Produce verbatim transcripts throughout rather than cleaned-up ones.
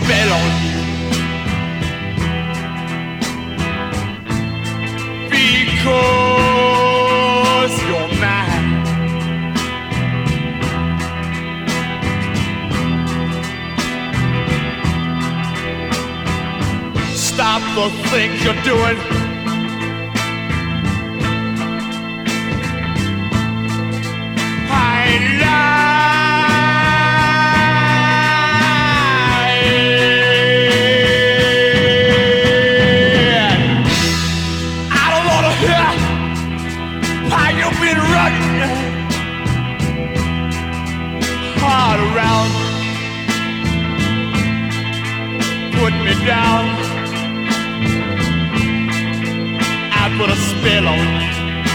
spell on you. Because you're mine. Stop the things you're doing. I lied. I don't wanna hear how you've been running hard around, put me down. I put a spell on you.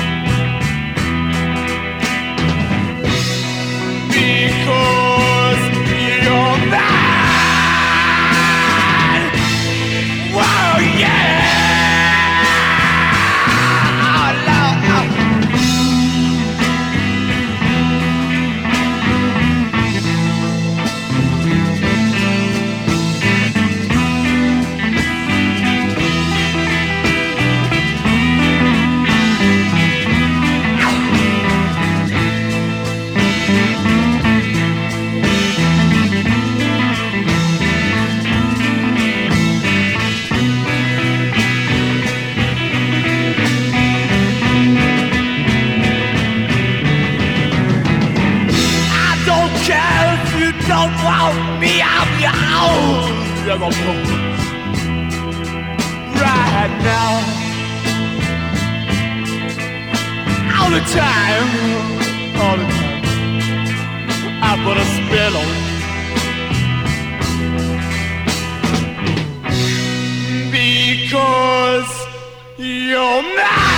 Because you're mine. Whoa, yeah. Oh, Lord, oh. Don't want me out your house right now. All the time, all the time, I put a spell on you. Because you're mine.